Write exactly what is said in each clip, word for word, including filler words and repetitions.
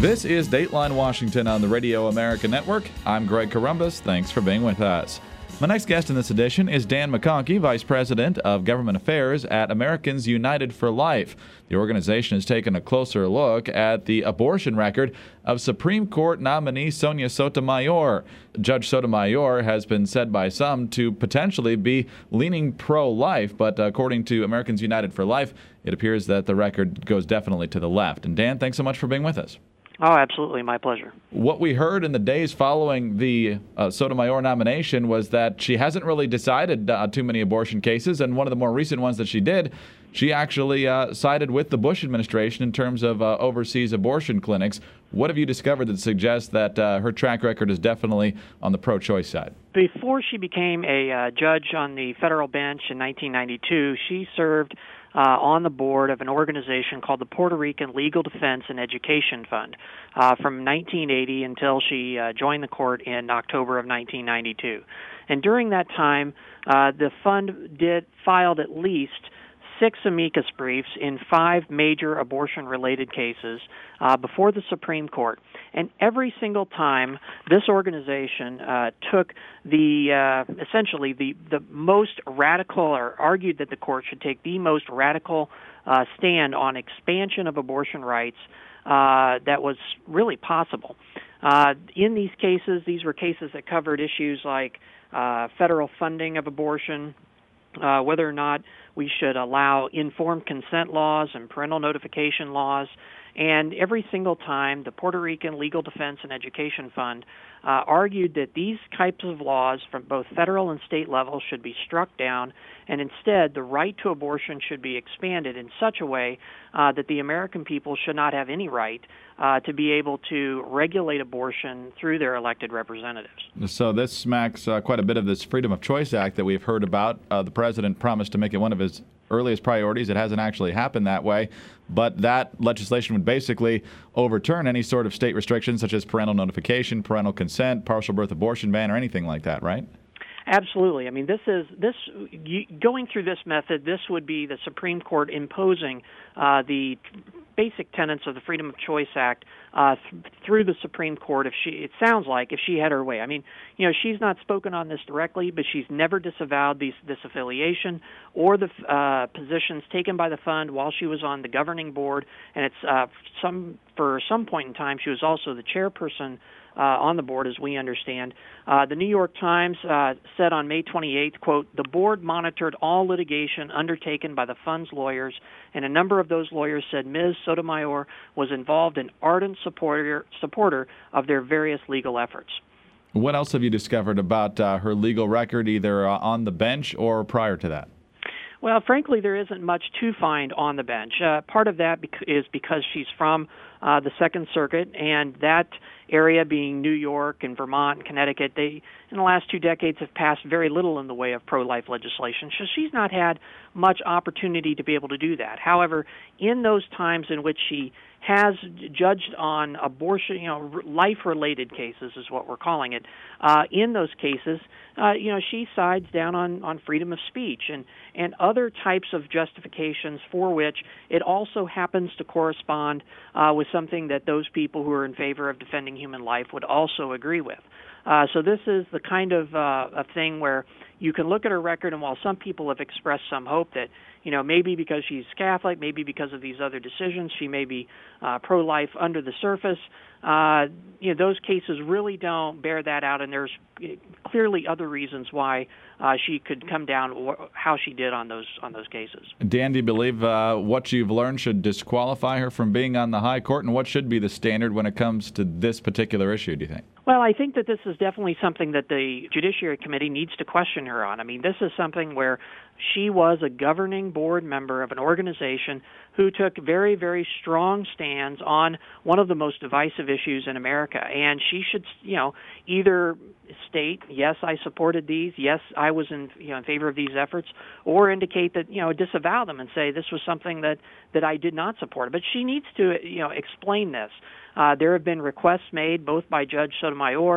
This is Dateline Washington on the Radio America Network. I'm Greg Corombos. Thanks for being with us. My next guest in this edition is Dan McConkey, Vice President of Government Affairs at Americans United for Life. The organization has taken a closer look at the abortion record of Supreme Court nominee Sonia Sotomayor. Judge Sotomayor has been said by some to potentially be leaning pro-life, but according to Americans United for Life, it appears that the record goes definitely to the left. And Dan, thanks so much for being with us. Oh, absolutely. My pleasure. What we heard in the days following the uh, Sotomayor nomination was that she hasn't really decided uh, too many abortion cases, and one of the more recent ones that she did, she actually uh, sided with the Bush administration in terms of uh, overseas abortion clinics. What have you discovered that suggests that uh, her track record is definitely on the pro-choice side? Before she became a uh, judge on the federal bench in nineteen ninety-two, she served Uh, on the board of an organization called the Puerto Rican Legal Defense and Education Fund uh, from nineteen eighty until she uh, joined the court in October of nineteen ninety-two. And during that time, uh, the fund did filed at least six amicus briefs in five major abortion-related cases uh, before the Supreme Court. And every single time, this organization uh, took the uh, essentially the, the most radical, or argued that the court should take the most radical uh, stand on expansion of abortion rights uh, that was really possible. Uh, in these cases, these were cases that covered issues like uh, federal funding of abortion, Uh, whether or not we should allow informed consent laws and parental notification laws. And every single time, the Puerto Rican Legal Defense and Education Fund uh, argued that these types of laws from both federal and state levels should be struck down, and instead the right to abortion should be expanded in such a way uh, that the American people should not have any right uh, to be able to regulate abortion through their elected representatives. So this smacks uh, quite a bit of this Freedom of Choice Act that we've heard about. Uh, the president promised to make it one of his earliest priorities. It hasn't actually happened that way, but that legislation would basically overturn any sort of state restrictions such as parental notification, parental consent, partial birth abortion ban, or anything like that, right? Absolutely. I mean, this is this you, going through this method. This would be the Supreme Court imposing uh, the basic tenets of the Freedom of Choice Act uh, th- through the Supreme Court. If she, it sounds like, if she had her way. I mean, you know, she's not spoken on this directly, but she's never disavowed these, this affiliation or the uh, positions taken by the fund while she was on the governing board. And it's uh, some for some point in time, she was also the chairperson Uh, on the board, as we understand. Uh, the New York Times uh, said on May twenty-eighth, quote, "The board monitored all litigation undertaken by the fund's lawyers, and a number of those lawyers said Miz Sotomayor was involved in ardent supporter, supporter of their various legal efforts." What else have you discovered about uh, her legal record, either uh, on the bench or prior to that? Well, frankly, there isn't much to find on the bench. Uh, part of that bec- is because she's from uh, the Second Circuit, and that area being New York and Vermont and Connecticut, they, in the last two decades, have passed very little in the way of pro-life legislation. So she's not had much opportunity to be able to do that. However, in those times in which she has judged on abortion, you know, life-related cases is what we're calling it. Uh, in those cases, uh, you know, she sides down on, on freedom of speech and, and other types of justifications for which it also happens to correspond uh, with something that those people who are in favor of defending human life would also agree with. Uh, so this is the kind of uh, a thing where you can look at her record, and while some people have expressed some hope that, you know, maybe because she's Catholic, maybe because of these other decisions, she may be uh, pro-life under the surface, uh, you know, those cases really don't bear that out, and there's clearly other reasons why uh, she could come down or how she did on those on those cases. Dan, do you believe uh, what you've learned should disqualify her from being on the high court, and what should be the standard when it comes to this particular issue, do you think? Well, I think that this is definitely something that the Judiciary Committee needs to question her on. I mean, this is something where she was a governing board member of an organization who took very, very strong stands on one of the most divisive issues in America. And she should, you know, either state, yes, I supported these, yes, I was in, you know, in favor of these efforts, or indicate that, you know, disavow them and say this was something that, that I did not support. But she needs to, you know, explain this. Uh, there have been requests made both by Judge Sotomayor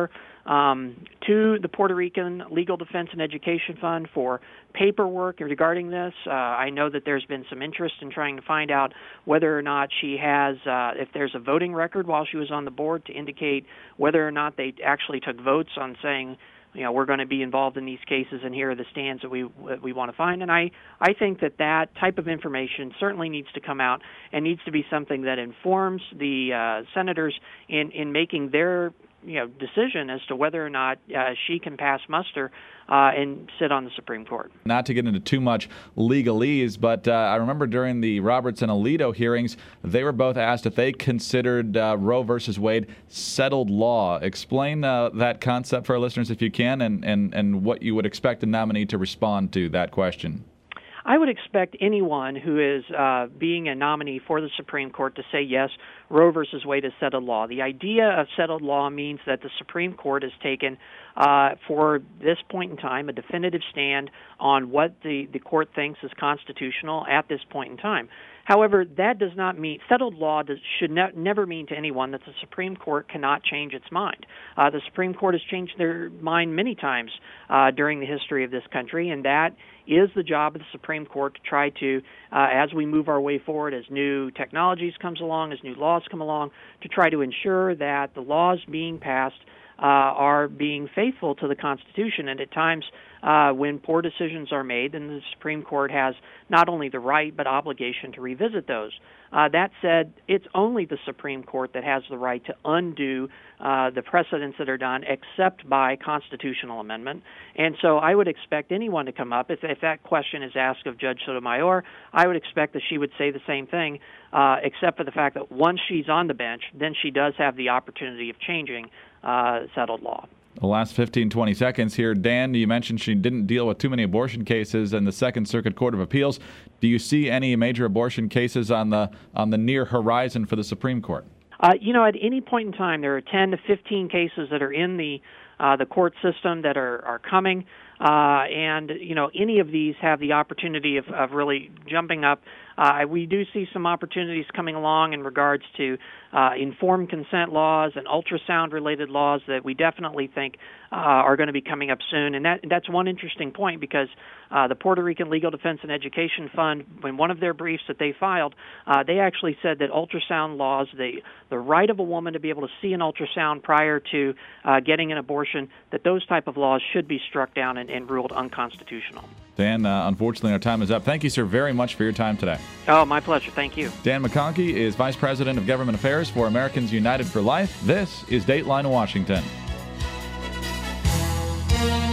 um, to the Puerto Rican Legal Defense and Education Fund for paperwork regarding this. Uh, I know that there's been some interest in trying to find out whether or not she has, uh, if there's a voting record while she was on the board to indicate whether or not they actually took votes on saying, you know, we're going to be involved in these cases, and here are the stands that we that we want to find. And I, I think that that type of information certainly needs to come out and needs to be something that informs the uh, senators in, in making their you know decision as to whether or not uh, she can pass muster uh, and sit on the Supreme Court. Not to get into too much legalese, but uh, I remember during the Roberts and Alito hearings, they were both asked if they considered uh, Roe versus Wade settled law. Explain uh, that concept for our listeners if you can, and, and, and what you would expect a nominee to respond to that question. I would expect anyone who is uh, being a nominee for the Supreme Court to say, yes, Roe versus Wade is settled law. The idea of settled law means that the Supreme Court has taken, uh, for this point in time, a definitive stand on what the, the court thinks is constitutional at this point in time. However, that does not mean, settled law does, should ne- never mean to anyone that the Supreme Court cannot change its mind. Uh, the Supreme Court has changed their mind many times uh, during the history of this country, and that is the job of the Supreme Court to try to, uh, as we move our way forward, as new technologies comes along, as new laws come along, to try to ensure that the laws being passed uh, are being faithful to the Constitution. And at times, uh, when poor decisions are made, then the Supreme Court has not only the right but obligation to revisit those. Uh, that said, it's only the Supreme Court that has the right to undo uh, the precedents that are done except by constitutional amendment. And so I would expect anyone to come up, if, if that question is asked of Judge Sotomayor, I would expect that she would say the same thing, uh, except for the fact that once she's on the bench, then she does have the opportunity of changing uh, settled law. The last fifteen, twenty seconds here. Dan, you mentioned she didn't deal with too many abortion cases in the Second Circuit Court of Appeals. Do you see any major abortion cases on the on the near horizon for the Supreme Court? Uh, you know, at any point in time, there are ten to fifteen cases that are in the uh, the court system that are, are coming. Uh, and, you know, any of these have the opportunity of, of really jumping up. Uh, we do see some opportunities coming along in regards to uh, informed consent laws and ultrasound-related laws that we definitely think uh, are going to be coming up soon. And that that's one interesting point because uh, the Puerto Rican Legal Defense and Education Fund, in one of their briefs that they filed, uh, they actually said that ultrasound laws, the, the right of a woman to be able to see an ultrasound prior to uh, getting an abortion, that those type of laws should be struck down and, and ruled unconstitutional. Dan, uh, unfortunately, our time is up. Thank you, sir, very much for your time today. Oh, my pleasure. Thank you. Dan McConkey is Vice President of Government Affairs for Americans United for Life. This is Dateline Washington.